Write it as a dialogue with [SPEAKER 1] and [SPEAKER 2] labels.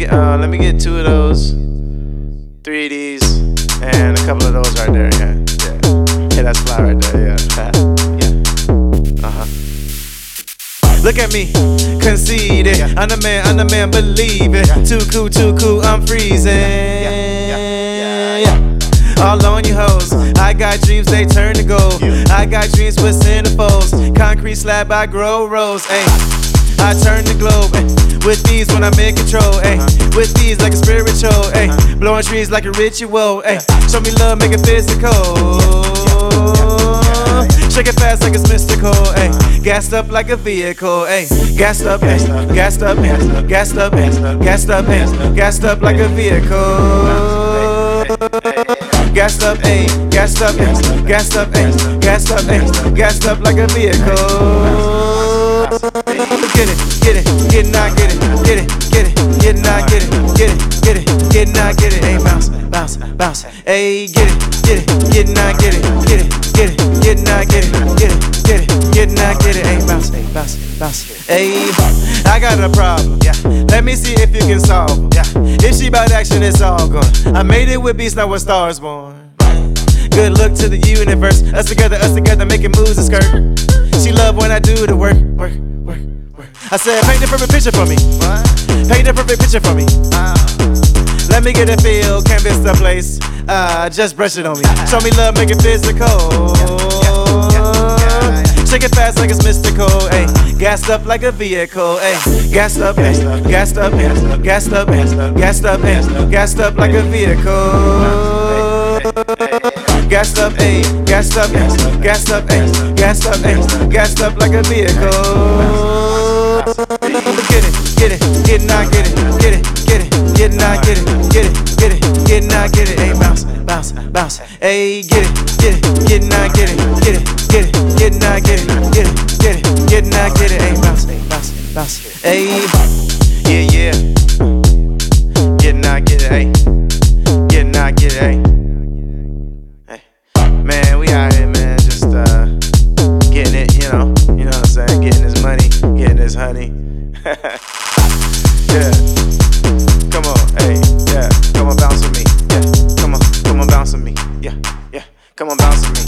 [SPEAKER 1] let me get 2 of those, 3 of these, and a couple of those right there. Yeah, yeah. Yeah, that's fly right there. Yeah, yeah. Look at me, conceited. Yeah. I'm the man, believe it. Yeah. Too cool, I'm freezing. Yeah. All on you hoes. I got dreams, they turn to gold. I got dreams with centerfolds. Concrete slab, I grow rows. Ayy, I turn the globe. Ay. With these when I'm in control. Ay. With these like a spiritual. Ay. Blowing trees like a ritual. Ay. Show me love, make it physical. Shake it fast like it's mystical, ayy. Gassed up like a vehicle, ayy. Gassed up, ayy. Gassed up, ayy. Gassed up, ayy. Gassed up, ayy. Gassed up like a vehicle. Gassed up, ayy. Gassed up, ayy. Gassed up, ayy. Gassed up, ayy. Gassed up like a vehicle. Get it, get not get it, get not get it, get not get it, ayy. Bounce, ayy. Get not get it, get not get it, get not get it, ayy. Bounce, ayy. I got a problem, yeah. Let me see if you can solve, yeah. If she bout action, it's all gone. I made it with beats, now with stars born. Good look to the universe. Us together, making moves and skirt. She love when I do the work. I said, paint the perfect picture for me. Paint the perfect picture for me. Let me get a feel, canvas the place. Just brush it on me. Show me love, make it physical. Shake it fast like it's mystical. Ayy, gassed up like a vehicle. Ayy, gassed up, ayy. Gassed up, ayy. Gassed up, ayy. Gassed up, ayy. Gassed up like a vehicle. Gassed up, ayy. Gassed up, ayy. Gassed up, ayy. Gassed up, ayy. Gassed up like a vehicle. Get not get it, get not get it, get not get it, ayy. Bounce, ayy. Get not get it, get not get it, get not get it, ayy. Bounce, ayy. Yeah. Get not get it, ayy. Get not get it, ayy. Hey, man, we out here, man, just getting it, you know what I'm saying, getting this money, getting this honey. Yeah, come on, hey, yeah, come on, bounce with me, yeah, come on, bounce with me, yeah, come on, bounce with me.